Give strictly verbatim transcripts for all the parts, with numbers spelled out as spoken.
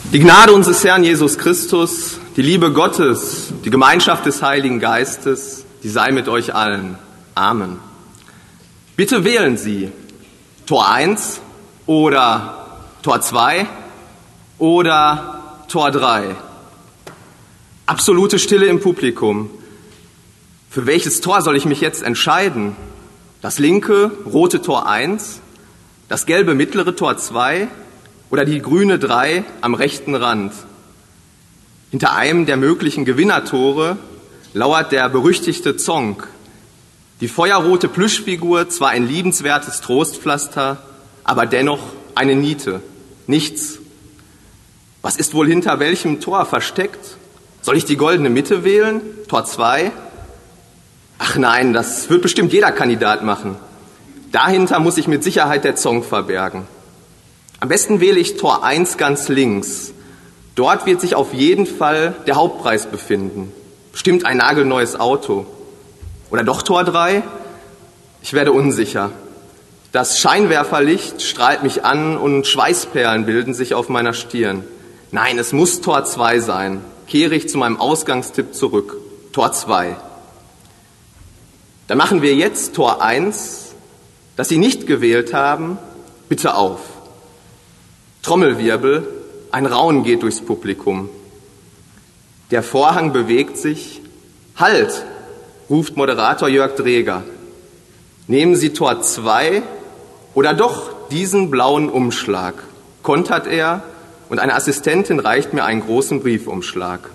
Die Gnade unseres Herrn Jesus Christus, die Liebe Gottes, die Gemeinschaft des Heiligen Geistes, die sei mit euch allen. Amen. Bitte wählen Sie Tor eins oder Tor zwei oder Tor drei. Absolute Stille im Publikum. Für welches Tor soll ich mich jetzt entscheiden? Das linke, rote Tor eins, das gelbe mittlere Tor zwei oder die grüne drei am rechten Rand? Hinter einem der möglichen Gewinnertore lauert der berüchtigte Zonk. Die feuerrote Plüschfigur, zwar ein liebenswertes Trostpflaster, aber dennoch eine Niete, nichts. Was ist wohl hinter welchem Tor versteckt? Soll ich die goldene Mitte wählen, Tor zwei? Ach nein, das wird bestimmt jeder Kandidat machen. Dahinter muss sich mit Sicherheit der Zonk verbergen. Am besten wähle ich Tor eins ganz links. Dort wird sich auf jeden Fall der Hauptpreis befinden. Bestimmt ein nagelneues Auto. Oder doch Tor drei? Ich werde unsicher. Das Scheinwerferlicht strahlt mich an und Schweißperlen bilden sich auf meiner Stirn. Nein, es muss Tor zwei sein. Kehre ich zu meinem Ausgangstipp zurück. Tor zwei. Dann machen wir jetzt Tor eins, das Sie nicht gewählt haben, bitte auf. Trommelwirbel, ein Raunen geht durchs Publikum. Der Vorhang bewegt sich. Halt, ruft Moderator Jörg Dreger. Nehmen Sie Tor zwei oder doch diesen blauen Umschlag, kontert er, und eine Assistentin reicht mir einen großen Briefumschlag.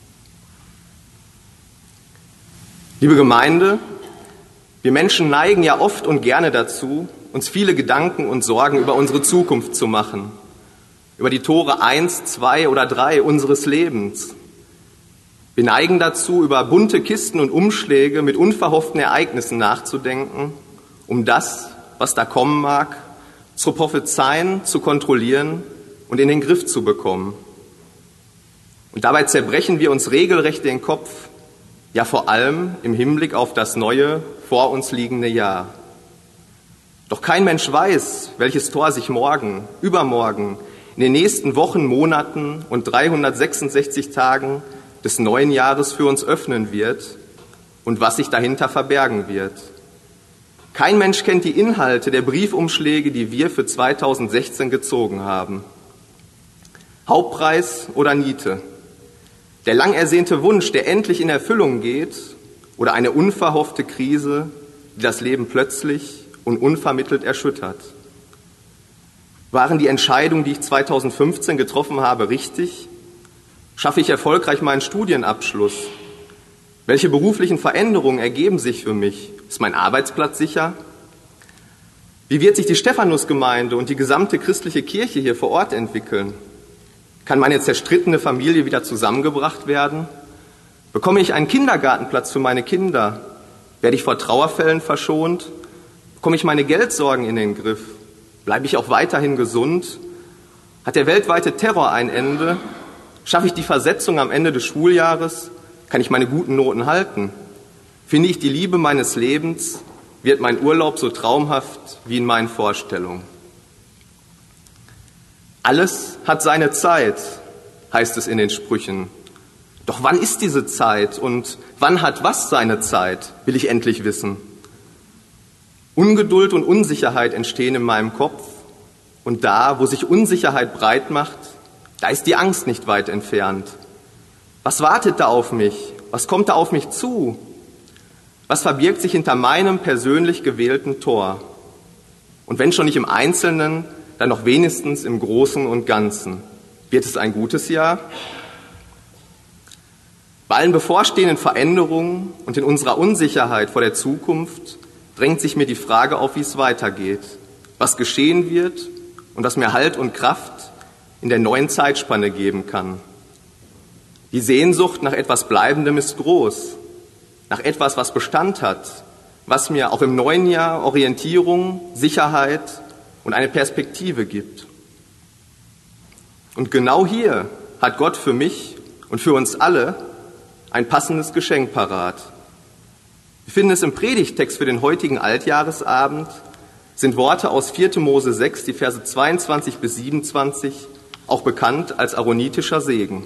Liebe Gemeinde, wir Menschen neigen ja oft und gerne dazu, uns viele Gedanken und Sorgen über unsere Zukunft zu machen, über die Tore eins, zwei oder drei unseres Lebens. Wir neigen dazu, über bunte Kisten und Umschläge mit unverhofften Ereignissen nachzudenken, um das, was da kommen mag, zu prophezeien, zu kontrollieren und in den Griff zu bekommen. Und dabei zerbrechen wir uns regelrecht den Kopf, ja vor allem im Hinblick auf das neue, vor uns liegende Jahr. Doch kein Mensch weiß, welches Tor sich morgen, übermorgen, in den nächsten Wochen, Monaten und dreihundertsechsundsechzig Tagen des neuen Jahres für uns öffnen wird und was sich dahinter verbergen wird. Kein Mensch kennt die Inhalte der Briefumschläge, die wir für zweitausendsechzehn gezogen haben. Hauptpreis oder Niete? Der lang ersehnte Wunsch, der endlich in Erfüllung geht, oder eine unverhoffte Krise, die das Leben plötzlich und unvermittelt erschüttert? Waren die Entscheidungen, die ich zweitausendfünfzehn getroffen habe, richtig? Schaffe ich erfolgreich meinen Studienabschluss? Welche beruflichen Veränderungen ergeben sich für mich? Ist mein Arbeitsplatz sicher? Wie wird sich die Stephanusgemeinde und die gesamte christliche Kirche hier vor Ort entwickeln? Kann meine zerstrittene Familie wieder zusammengebracht werden? Bekomme ich einen Kindergartenplatz für meine Kinder? Werde ich vor Trauerfällen verschont? Bekomme ich meine Geldsorgen in den Griff? Bleibe ich auch weiterhin gesund? Hat der weltweite Terror ein Ende? Schaffe ich die Versetzung am Ende des Schuljahres? Kann ich meine guten Noten halten? Finde ich die Liebe meines Lebens? Wird mein Urlaub so traumhaft wie in meinen Vorstellungen? Alles hat seine Zeit, heißt es in den Sprüchen. Doch wann ist diese Zeit und wann hat was seine Zeit, will ich endlich wissen. Ungeduld und Unsicherheit entstehen in meinem Kopf, und da, wo sich Unsicherheit breit macht, da ist die Angst nicht weit entfernt. Was wartet da auf mich? Was kommt da auf mich zu? Was verbirgt sich hinter meinem persönlich gewählten Tor? Und wenn schon nicht im Einzelnen, dann noch wenigstens im Großen und Ganzen. Wird es ein gutes Jahr? Bei allen bevorstehenden Veränderungen und in unserer Unsicherheit vor der Zukunft drängt sich mir die Frage auf, wie es weitergeht, was geschehen wird und was mir Halt und Kraft in der neuen Zeitspanne geben kann. Die Sehnsucht nach etwas Bleibendem ist groß, nach etwas, was Bestand hat, was mir auch im neuen Jahr Orientierung, Sicherheit und eine Perspektive gibt. Und genau hier hat Gott für mich und für uns alle ein passendes Geschenk parat. Wir finden es im Predigttext für den heutigen Altjahresabend, sind Worte aus vierter Mose sechs, die Verse zweiundzwanzig bis siebenundzwanzig, auch bekannt als aaronitischer Segen.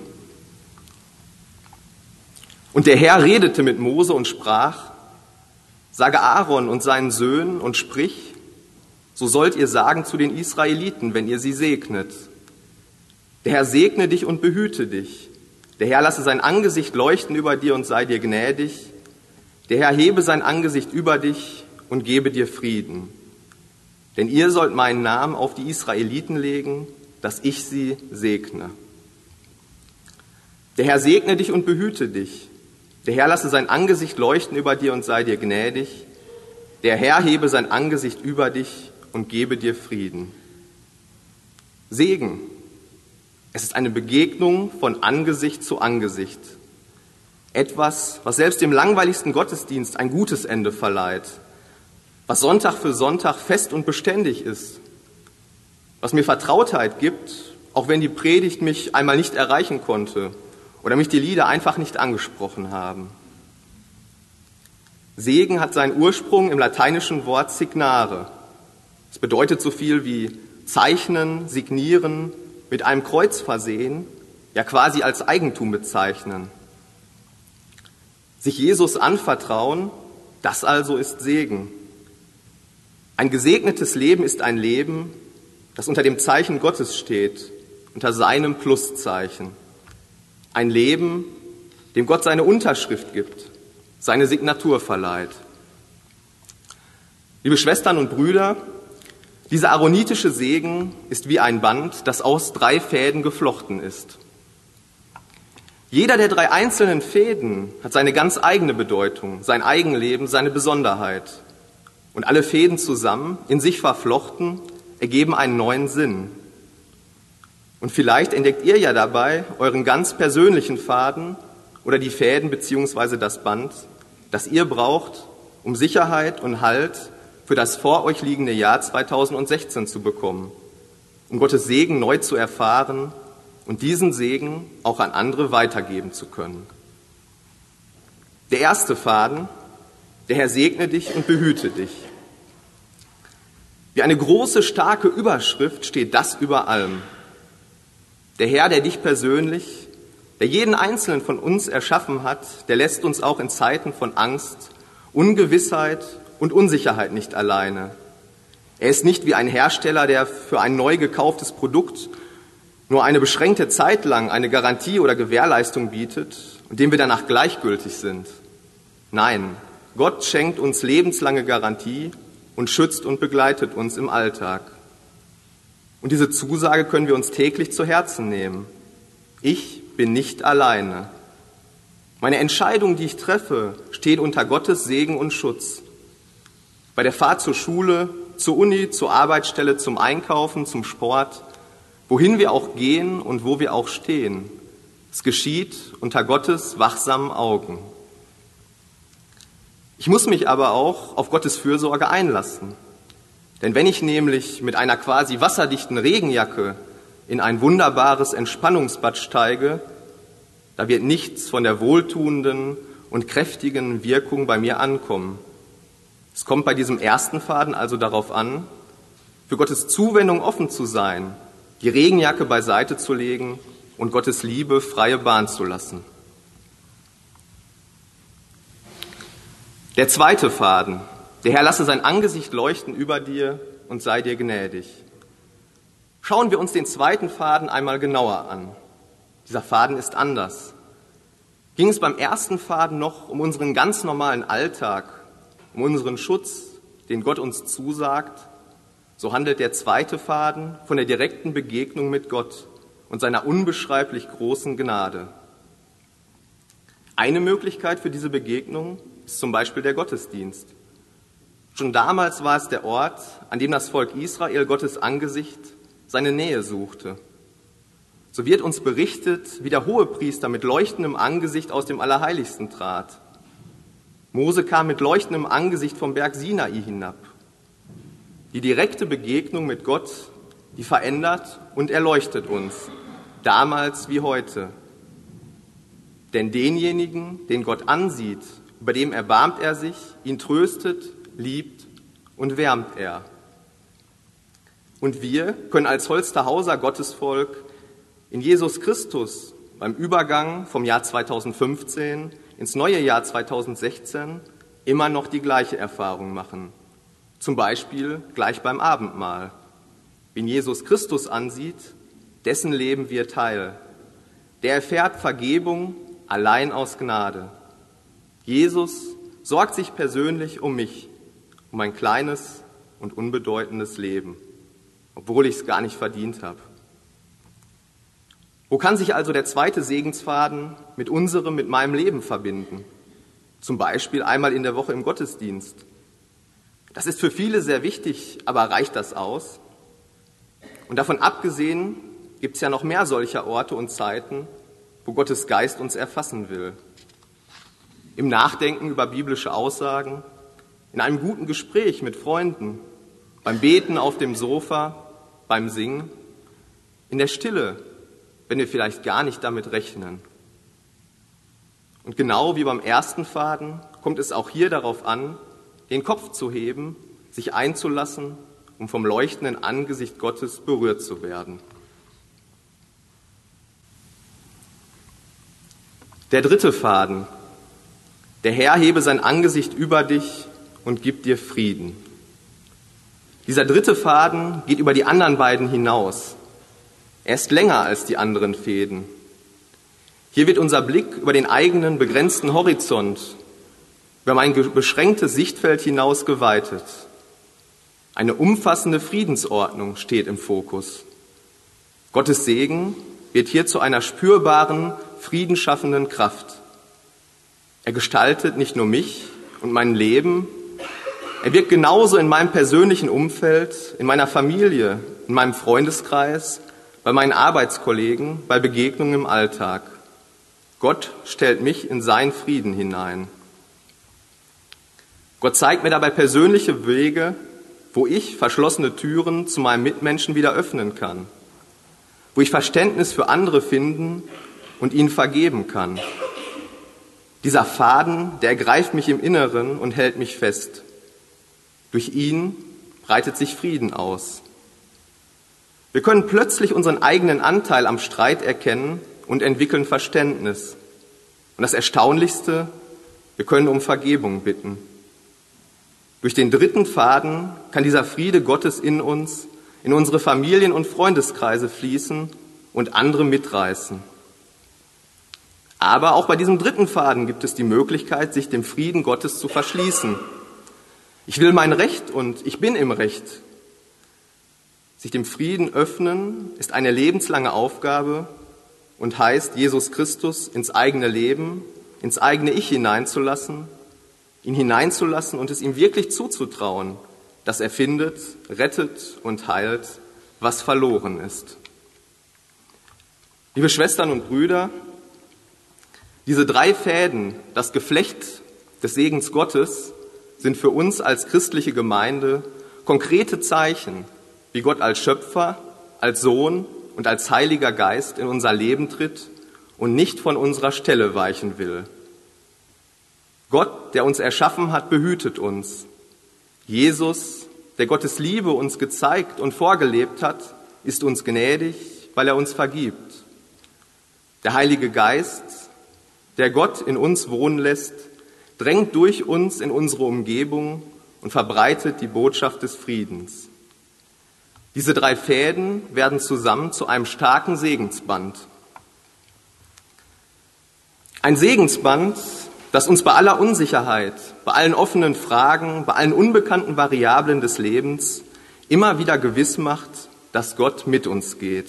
Und der Herr redete mit Mose und sprach: Sage Aaron und seinen Söhnen und sprich, so sollt ihr sagen zu den Israeliten, wenn ihr sie segnet. Der Herr segne dich und behüte dich. Der Herr lasse sein Angesicht leuchten über dir und sei dir gnädig. Der Herr hebe sein Angesicht über dich und gebe dir Frieden. Denn ihr sollt meinen Namen auf die Israeliten legen, dass ich sie segne. Der Herr segne dich und behüte dich. Der Herr lasse sein Angesicht leuchten über dir und sei dir gnädig. Der Herr hebe sein Angesicht über dich und gebe dir Frieden. Segen. Es ist eine Begegnung von Angesicht zu Angesicht. Etwas, was selbst dem langweiligsten Gottesdienst ein gutes Ende verleiht. Was Sonntag für Sonntag fest und beständig ist. Was mir Vertrautheit gibt, auch wenn die Predigt mich einmal nicht erreichen konnte oder mich die Lieder einfach nicht angesprochen haben. Segen hat seinen Ursprung im lateinischen Wort signare. Es bedeutet so viel wie zeichnen, signieren, mit einem Kreuz versehen, ja quasi als Eigentum bezeichnen. Sich Jesus anvertrauen, das also ist Segen. Ein gesegnetes Leben ist ein Leben, das unter dem Zeichen Gottes steht, unter seinem Pluszeichen. Ein Leben, dem Gott seine Unterschrift gibt, seine Signatur verleiht. Liebe Schwestern und Brüder, dieser aaronitische Segen ist wie ein Band, das aus drei Fäden geflochten ist. Jeder der drei einzelnen Fäden hat seine ganz eigene Bedeutung, sein Eigenleben, seine Besonderheit. Und alle Fäden zusammen, in sich verflochten, ergeben einen neuen Sinn. Und vielleicht entdeckt ihr ja dabei euren ganz persönlichen Faden oder die Fäden beziehungsweise das Band, das ihr braucht, um Sicherheit und Halt für das vor euch liegende Jahr zweitausendsechzehn zu bekommen, um Gottes Segen neu zu erfahren und diesen Segen auch an andere weitergeben zu können. Der erste Faden: Der Herr segne dich und behüte dich. Wie eine große, starke Überschrift steht das über allem. Der Herr, der dich persönlich, der jeden Einzelnen von uns erschaffen hat, der lässt uns auch in Zeiten von Angst, Ungewissheit und Unsicherheit nicht alleine. Er ist nicht wie ein Hersteller, der für ein neu gekauftes Produkt nur eine beschränkte Zeit lang eine Garantie oder Gewährleistung bietet und dem wir danach gleichgültig sind. Nein, Gott schenkt uns lebenslange Garantie und schützt und begleitet uns im Alltag. Und diese Zusage können wir uns täglich zu Herzen nehmen. Ich bin nicht alleine. Meine Entscheidung, die ich treffe, steht unter Gottes Segen und Schutz. Bei der Fahrt zur Schule, zur Uni, zur Arbeitsstelle, zum Einkaufen, zum Sport, wohin wir auch gehen und wo wir auch stehen. Es geschieht unter Gottes wachsamen Augen. Ich muss mich aber auch auf Gottes Fürsorge einlassen. Denn wenn ich nämlich mit einer quasi wasserdichten Regenjacke in ein wunderbares Entspannungsbad steige, da wird nichts von der wohltuenden und kräftigen Wirkung bei mir ankommen. Es kommt bei diesem ersten Faden also darauf an, für Gottes Zuwendung offen zu sein, die Regenjacke beiseite zu legen und Gottes Liebe freie Bahn zu lassen. Der zweite Faden: Der Herr lasse sein Angesicht leuchten über dir und sei dir gnädig. Schauen wir uns den zweiten Faden einmal genauer an. Dieser Faden ist anders. Ging es beim ersten Faden noch um unseren ganz normalen Alltag, um unseren Schutz, den Gott uns zusagt, so handelt der zweite Faden von der direkten Begegnung mit Gott und seiner unbeschreiblich großen Gnade. Eine Möglichkeit für diese Begegnung ist zum Beispiel der Gottesdienst. Schon damals war es der Ort, an dem das Volk Israel Gottes Angesicht, seine Nähe suchte. So wird uns berichtet, wie der Hohepriester mit leuchtendem Angesicht aus dem Allerheiligsten trat. Mose kam mit leuchtendem Angesicht vom Berg Sinai hinab. Die direkte Begegnung mit Gott, die verändert und erleuchtet uns, damals wie heute. Denn denjenigen, den Gott ansieht, über dem erbarmt er sich, ihn tröstet, liebt und wärmt er. Und wir können als Holsterhauser Gottesvolk in Jesus Christus beim Übergang vom Jahr zweitausendfünfzehn ins neue Jahr zweitausendsechzehn immer noch die gleiche Erfahrung machen. Zum Beispiel gleich beim Abendmahl. Wen Jesus Christus ansieht, dessen Leben wir teil. Der erfährt Vergebung allein aus Gnade. Jesus sorgt sich persönlich um mich, um ein kleines und unbedeutendes Leben, obwohl ich es gar nicht verdient habe. Wo kann sich also der zweite Segensfaden mit unserem, mit meinem Leben verbinden? Zum Beispiel einmal in der Woche im Gottesdienst. Das ist für viele sehr wichtig, aber reicht das aus? Und davon abgesehen gibt es ja noch mehr solcher Orte und Zeiten, wo Gottes Geist uns erfassen will. Im Nachdenken über biblische Aussagen, in einem guten Gespräch mit Freunden, beim Beten auf dem Sofa, beim Singen, in der Stille, wenn wir vielleicht gar nicht damit rechnen. Und genau wie beim ersten Faden kommt es auch hier darauf an, den Kopf zu heben, sich einzulassen, um vom leuchtenden Angesicht Gottes berührt zu werden. Der dritte Faden. Der Herr hebe sein Angesicht über dich und gibt dir Frieden. Dieser dritte Faden geht über die anderen beiden hinaus. Er ist länger als die anderen Fäden. Hier wird unser Blick über den eigenen begrenzten Horizont, über mein beschränktes Sichtfeld hinaus geweitet. Eine umfassende Friedensordnung steht im Fokus. Gottes Segen wird hier zu einer spürbaren, friedensschaffenden Kraft. Er gestaltet nicht nur mich und mein Leben, er wirkt genauso in meinem persönlichen Umfeld, in meiner Familie, in meinem Freundeskreis, bei meinen Arbeitskollegen, bei Begegnungen im Alltag. Gott stellt mich in seinen Frieden hinein. Gott zeigt mir dabei persönliche Wege, wo ich verschlossene Türen zu meinem Mitmenschen wieder öffnen kann, wo ich Verständnis für andere finden und ihnen vergeben kann. Dieser Faden, der ergreift mich im Inneren und hält mich fest. Durch ihn breitet sich Frieden aus. Wir können plötzlich unseren eigenen Anteil am Streit erkennen und entwickeln Verständnis. Und das Erstaunlichste, wir können um Vergebung bitten. Durch den dritten Faden kann dieser Friede Gottes in uns, in unsere Familien- und Freundeskreise fließen und andere mitreißen. Aber auch bei diesem dritten Faden gibt es die Möglichkeit, sich dem Frieden Gottes zu verschließen. Ich will mein Recht und ich bin im Recht. Sich dem Frieden öffnen ist eine lebenslange Aufgabe und heißt, Jesus Christus ins eigene Leben, ins eigene Ich hineinzulassen, ihn hineinzulassen und es ihm wirklich zuzutrauen, dass er findet, rettet und heilt, was verloren ist. Liebe Schwestern und Brüder, diese drei Fäden, das Geflecht des Segens Gottes, sind für uns als christliche Gemeinde konkrete Zeichen, wie Gott als Schöpfer, als Sohn und als Heiliger Geist in unser Leben tritt und nicht von unserer Stelle weichen will. Gott, der uns erschaffen hat, behütet uns. Jesus, der Gottes Liebe uns gezeigt und vorgelebt hat, ist uns gnädig, weil er uns vergibt. Der Heilige Geist, der Gott in uns wohnen lässt, drängt durch uns in unsere Umgebung und verbreitet die Botschaft des Friedens. Diese drei Fäden werden zusammen zu einem starken Segensband. Ein Segensband, das uns bei aller Unsicherheit, bei allen offenen Fragen, bei allen unbekannten Variablen des Lebens immer wieder gewiss macht, dass Gott mit uns geht.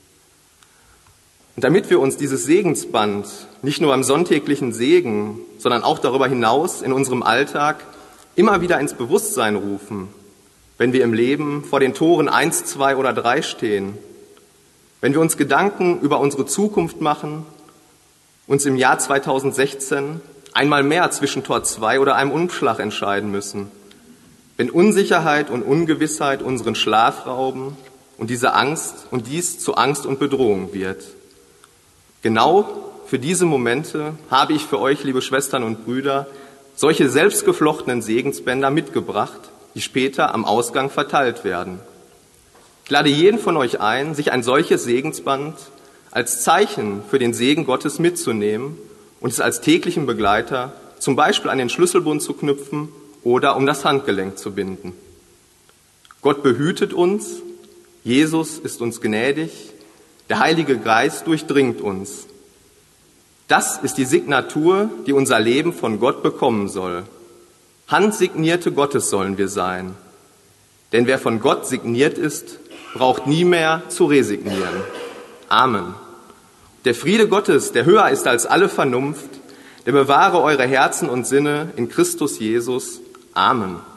Und damit wir uns dieses Segensband nicht nur am sonntäglichen Segen, sondern auch darüber hinaus in unserem Alltag immer wieder ins Bewusstsein rufen, wenn wir im Leben vor den Toren eins, zwei oder drei stehen, wenn wir uns Gedanken über unsere Zukunft machen, uns im Jahr zweitausendsechzehn einmal mehr zwischen Tor zwei oder einem Umschlag entscheiden müssen, wenn Unsicherheit und Ungewissheit unseren Schlaf rauben und diese Angst und dies zu Angst und Bedrohung wird. Genau für diese Momente habe ich für euch, liebe Schwestern und Brüder, solche selbstgeflochtenen Segensbänder mitgebracht, die später am Ausgang verteilt werden. Ich lade jeden von euch ein, sich ein solches Segensband als Zeichen für den Segen Gottes mitzunehmen und es als täglichen Begleiter zum Beispiel an den Schlüsselbund zu knüpfen oder um das Handgelenk zu binden. Gott behütet uns, Jesus ist uns gnädig, der Heilige Geist durchdringt uns. Das ist die Signatur, die unser Leben von Gott bekommen soll. Handsignierte Gottes sollen wir sein. Denn wer von Gott signiert ist, braucht nie mehr zu resignieren. Amen. Der Friede Gottes, der höher ist als alle Vernunft, der bewahre eure Herzen und Sinne in Christus Jesus. Amen.